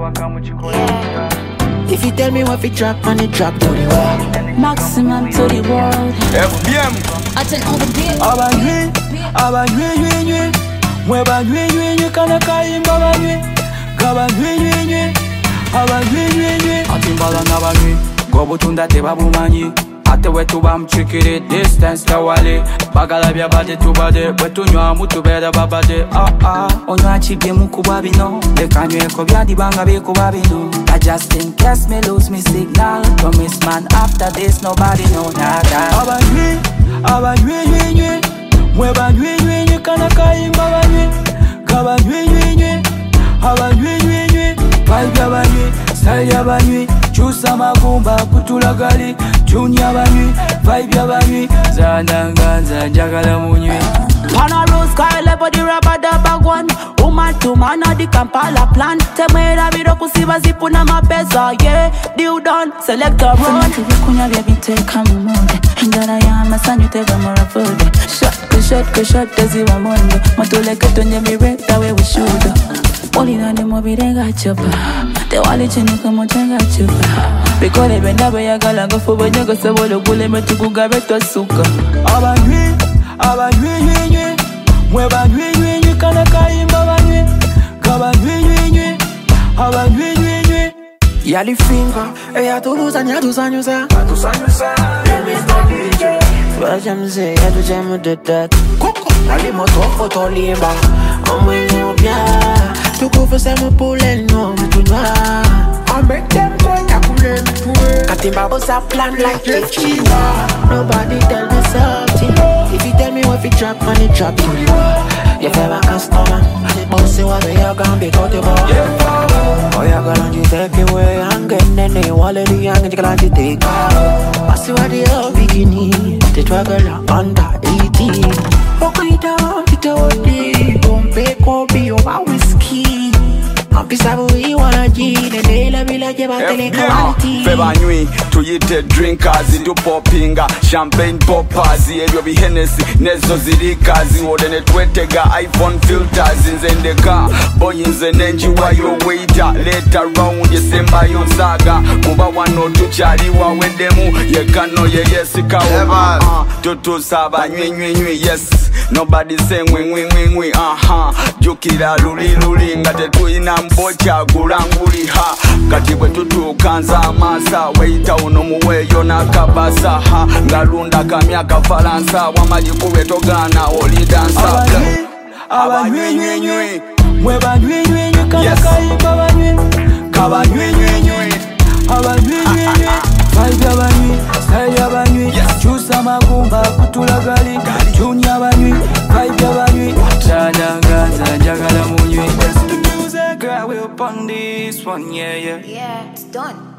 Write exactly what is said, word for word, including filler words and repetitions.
If you tell me what fi drop, man, it drop to the world. Maximum to the world. F B M. I tell all the beats. Abanywe, abanywe, nywe, nywe. Mwebanywe, nywe, nywe, kana kaimba abanywe. Kabanywe, nywe, nywe. Abanywe, nywe, nywe. Atimbala n'abanywe. Gobutunda tebabumanyi. Ate wetu bamchikiri distance tawali. Bagala bya bade tubade. Wetu nywa mutubeda babade. Ah ah. Onywa chibye mukuba bino. Lekanywe ko byadi banga bikuba bino. I just in case me lose me signal. Promise man after this nobody know nada. Abanywe, abanywe, nywe, nywe. Mwebanywe, nywe, nywe, kana kaimba abanywe. Kabanywe, nywe, nywe. Abanywe, nywe, nywe. Vibe abanywe, style abanywe. Chusa magumba kutulagali. Tune abanywe, vibe abanywe. Zandanganza jagala munywe. Pana rose sky level the rubber the bag one. Woman to man of the Kampala plan. Temera biro kusiba zipu na mapesa. Yeah, deal done, select a run. Kunya baby take a moment. Ngana ya masanyu tega mora food. Shot, go shot, go shot, dozi wa mondo. Matuleke tonye mire, dawe we shoot. Oli nane mobile gachopa. Te wale chini kama chenga chupa. Bikole benda beya gala go fubo nyogo sebolo gule metuku gabeto suka. Abanywe, abanywe, nywe, nywe. Mwebanywe, nywe, nywe, kana kaimba abanywe. Kabanywe, nywe, nywe. Abanywe, nywe, nywe. Yali finger, eya tuluza nya tuzanyuza. Tuzanyuza. mister D J. Twajamze, ya tujamu dedak. Koko, ali moto foto limba. Omwe nyobya. Tukufu semu pule no mtunywa. I make them go yakule mtuwe. Katimba bosa plan like Jeff Chiwa. Nobody tell me something. If you tell me what fi drop, man it drop to the wall. You feel customer. Bossy what we are gonna be got the ball. Oh yeah, gonna you take away. I'm getting in the wall of the young and you gonna take out. I see what they are beginning. The struggle under eighteen. Okay, down, it's all day. Don't pay copy of our whiskey. Ampisabu iwana jine Nela bila jeba telekaliti Febanywi, tuyite drinkers Tu popinga, champagne poppers Ebyo bihenesi, nezo zirikazi Wodene twetega iPhone filters Nzendeka, boy nze nenji wa yo waiter Later round, yesemba yonsaga Kuba wano tuchaliwa wedemu Yekano ye yesika uha uh, Tutu saba nywi nywi nywi yes Nobody say ngwi ngwi ngwi ngwi aha Jukira luli luli ngate tuina mbocha gulanguli ha Kati bwe tutukanza amasa Weita uno muweyo na kabasa ha Ngalunda kamyaka falansa Wamaji kuwe togana oli dansa Abanywe, abanywe nywe nywe Mwebanywe nywe nywe kana kaimba abanywe Kabanywe nywe nywe Abanywe nywe nywe Vibe abanywe, style abanywe Chusa magumba kutulagali Tune abanywe, vibe abanywe Chandangaza jagala munywe. Girl, we're up on this one, yeah, yeah. Yeah, it's done.